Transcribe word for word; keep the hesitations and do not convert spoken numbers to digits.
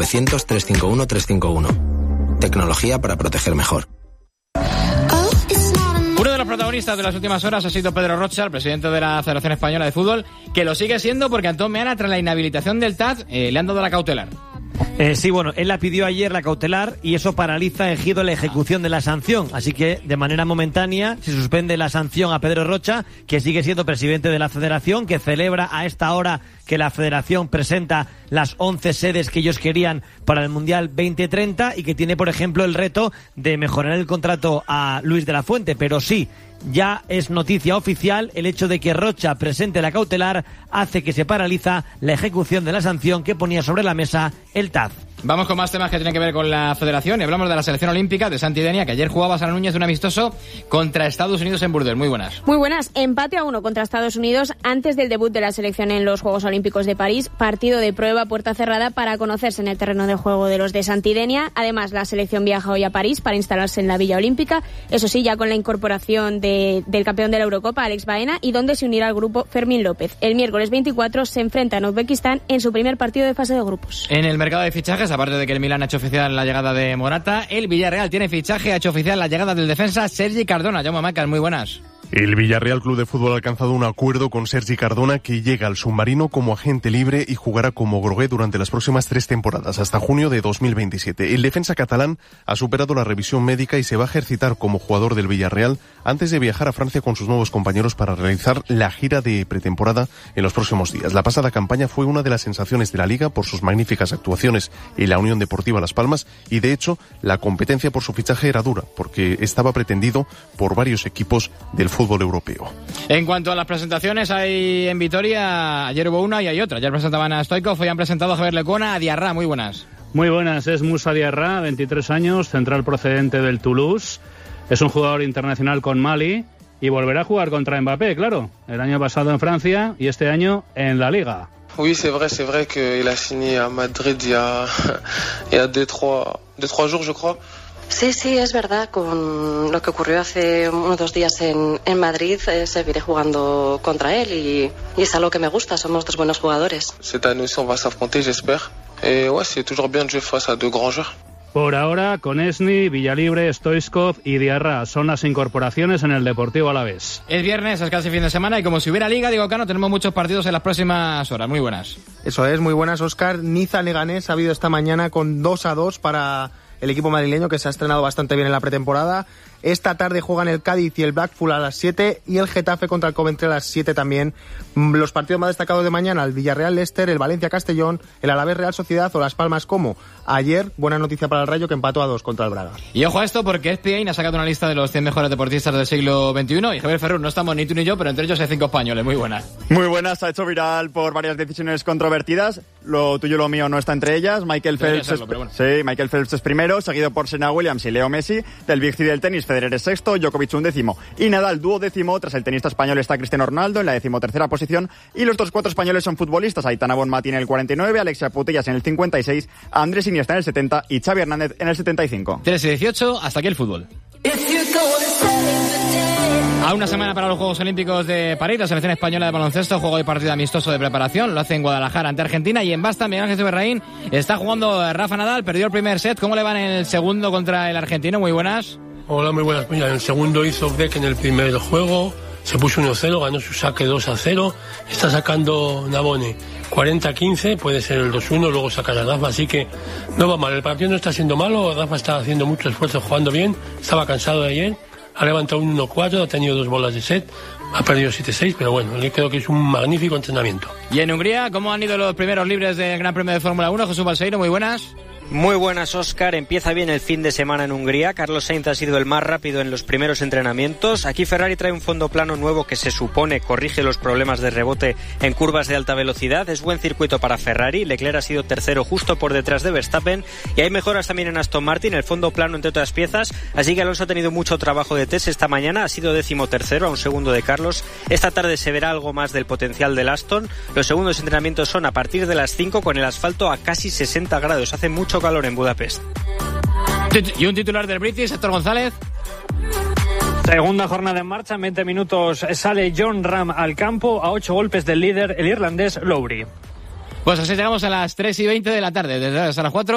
novecientos, trescientos cincuenta y uno, trescientos cincuenta y uno. Tecnología para proteger mejor. Uno de los protagonistas de las últimas horas ha sido Pedro Rocha, el presidente de la Federación Española de Fútbol, que lo sigue siendo porque Antón Meana, tras la inhabilitación del T A D, eh, le han dado la cautelar. Eh, sí, bueno, él la pidió ayer, la cautelar, y eso paraliza en Ejido la ejecución de la sanción. Así que, de manera momentánea, se suspende la sanción a Pedro Rocha, que sigue siendo presidente de la Federación, que celebra a esta hora que la Federación presenta las once sedes que ellos querían para el Mundial veinte treinta y que tiene, por ejemplo, el reto de mejorar el contrato a Luis de la Fuente. Pero sí, ya es noticia oficial el hecho de que Rocha presente la cautelar hace que se paraliza la ejecución de la sanción que ponía sobre la mesa el T A D. Vamos con más temas que tienen que ver con la Federación y hablamos de la selección olímpica de Santi Denia, que ayer jugaba Sara Núñez de un amistoso contra Estados Unidos en Burdeos. Muy buenas. Muy buenas. Empate a uno contra Estados Unidos antes del debut de la selección en los Juegos Olímpicos de París. Partido de prueba puerta cerrada para conocerse en el terreno de juego de los de Santi Denia. Además, la selección viaja hoy a París para instalarse en la Villa Olímpica. Eso sí, ya con la incorporación de, del campeón de la Eurocopa, Alex Baena, y donde se unirá al grupo Fermín López. El miércoles veinticuatro se enfrenta a Uzbekistán en su primer partido de fase de grupos. En el mercado de fichajes, aparte de que el Milan ha hecho oficial la llegada de Morata, el Villarreal tiene fichaje, ha hecho oficial la llegada del defensa Sergi Cardona. Jaume Macas, muy buenas. El Villarreal Club de Fútbol ha alcanzado un acuerdo con Sergi Cardona, que llega al submarino como agente libre y jugará como grogué durante las próximas tres temporadas, hasta junio de dos mil veintisiete. El defensa catalán ha superado la revisión médica y se va a ejercitar como jugador del Villarreal antes de viajar a Francia con sus nuevos compañeros para realizar la gira de pretemporada en los próximos días. La pasada campaña fue una de las sensaciones de la Liga por sus magníficas actuaciones en la Unión Deportiva Las Palmas y, de hecho, la competencia por su fichaje era dura porque estaba pretendido por varios equipos del fútbol europeo. En cuanto a las presentaciones, hay en Vitoria, ayer hubo una y hay otra. Ayer presentaban a Stoikov, hoy han presentado a Javier Lecona, a Diarra. Muy buenas. Muy buenas, es Moussa Diarra, veintitrés años, central procedente del Toulouse. Es un jugador internacional con Mali y volverá a jugar contra Mbappé, claro. El año pasado en Francia y este año en la Liga. Oui, c'est vrai, c'est vrai qu'il a signé à Madrid il y a, il y a deux, trois, deux, trois jours, je crois. Sí, sí, es verdad. Con lo que ocurrió hace unos dos días en, en Madrid, eh, seguiré jugando contra él y, y es algo que me gusta. Somos dos buenos jugadores. Cette année aussi, on va s'affronter, j'espère. Et ouais, c'est toujours bien de jouer face à deux grands joueurs. Por ahora, Konechny, Villalibre, Stoichkov y Diarra son las incorporaciones en el Deportivo Alavés. Es viernes, es casi fin de semana y como si hubiera Liga, digo, Cano, tenemos muchos partidos en las próximas horas. Muy buenas. Eso es, muy buenas, Óscar. Niza-Leganés ha habido esta mañana con dos a dos para el equipo madrileño, que se ha estrenado bastante bien en la pretemporada. Esta tarde juegan el Cádiz y el Blackpool a las siete y el Getafe contra el Coventry a las siete también. Los partidos más destacados de mañana: el Villarreal-Leicester, el Valencia-Castellón, el Alavés-Real Sociedad o Las Palmas como ayer. Buena noticia para el Rayo, que empató a dos contra el Braga. Y ojo a esto, porque S P A ha sacado una lista de los cien mejores deportistas del siglo veintiuno y Javier Ferrur, no estamos ni tú ni yo, pero entre ellos hay cinco españoles. Muy buenas. Muy buenas, se ha hecho viral por varias decisiones controvertidas. Lo tuyo y lo mío no está entre ellas. Michael Phelps, serlo, es... bueno. sí, Michael Phelps es primero, seguido por Serena Williams y Leo Messi. Del Big Three del tenis, Federer es sexto, Djokovic un décimo y Nadal duodécimo. Tras el tenista español está Cristiano Ronaldo en la decimotercera posición y los otros cuatro españoles son futbolistas: Aitana Bonmatí en el cuarenta y nueve, Alexia Putellas en el cincuenta y seis, Andrés Iniesta en el setenta y Xavi Hernández en el setenta y cinco. tres y dieciocho, hasta aquí el fútbol. A una semana para los Juegos Olímpicos de París, la selección española de baloncesto juega hoy partido amistoso de preparación, lo hace en Guadalajara ante Argentina, y en Basta Miguel Ángel Berraín está jugando Rafa Nadal, perdió el primer set. ¿Cómo le van en el segundo contra el argentino? Muy buenas. Hola, muy buenas. Mira, en el segundo hizo break en el primer juego, se puso uno cero, ganó su saque dos a cero, está sacando Navone cuarenta a quince, puede ser el dos uno, luego sacar a Rafa, así que no va mal, el partido no está siendo malo, Rafa está haciendo mucho esfuerzo, jugando bien, estaba cansado de ayer, ha levantado un uno cuatro, ha tenido dos bolas de set, ha perdido siete seis, pero bueno, yo creo que es un magnífico entrenamiento. Y en Hungría, ¿cómo han ido los primeros libres del Gran Premio de Fórmula uno? Jesús Balseiro, muy buenas. Muy buenas, Óscar. Empieza bien el fin de semana en Hungría. Carlos Sainz ha sido el más rápido en los primeros entrenamientos. Aquí Ferrari trae un fondo plano nuevo que se supone corrige los problemas de rebote en curvas de alta velocidad. Es buen circuito para Ferrari. Leclerc ha sido tercero justo por detrás de Verstappen. Y hay mejoras también en Aston Martin, el fondo plano entre otras piezas. Así que Alonso ha tenido mucho trabajo de test esta mañana. Ha sido décimo tercero a un segundo de Carlos. Esta tarde se verá algo más del potencial del Aston. Los segundos entrenamientos son a partir de las cinco con el asfalto a casi sesenta grados. Hace mucho calor en Budapest. Y un titular del British, Héctor González. Segunda jornada en marcha, en veinte minutos sale John Ram al campo a ocho golpes del líder, el irlandés Lowry. Pues así llegamos a las tres y veinte de la tarde, desde las cuatro.